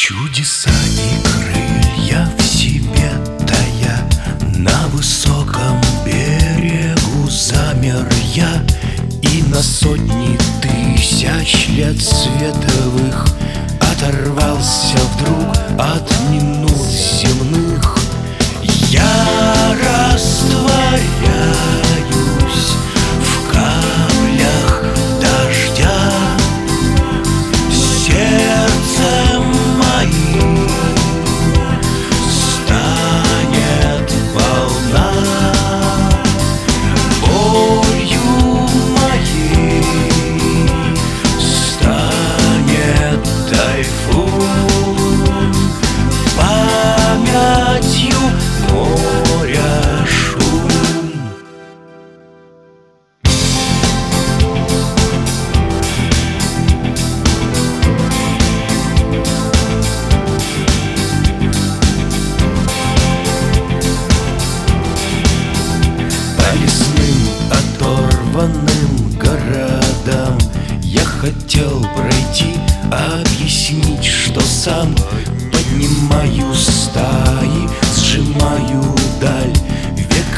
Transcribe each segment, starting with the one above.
Чудеса и крылья в себе тая, на высоком берегу замер я, и на сотни тысяч лет световых оторвался вдруг от минут земных. Я растворяюсь в каплях дождя, сердцем моим станет волна, болью моей станет тайфун, памятью моря шум. По лесным оторванным городам я хотел пройти, объяснить, что сам поднимаю стаи, сжимаю даль,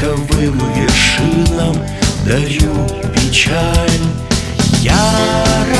вековым вершинам дарю печаль. Я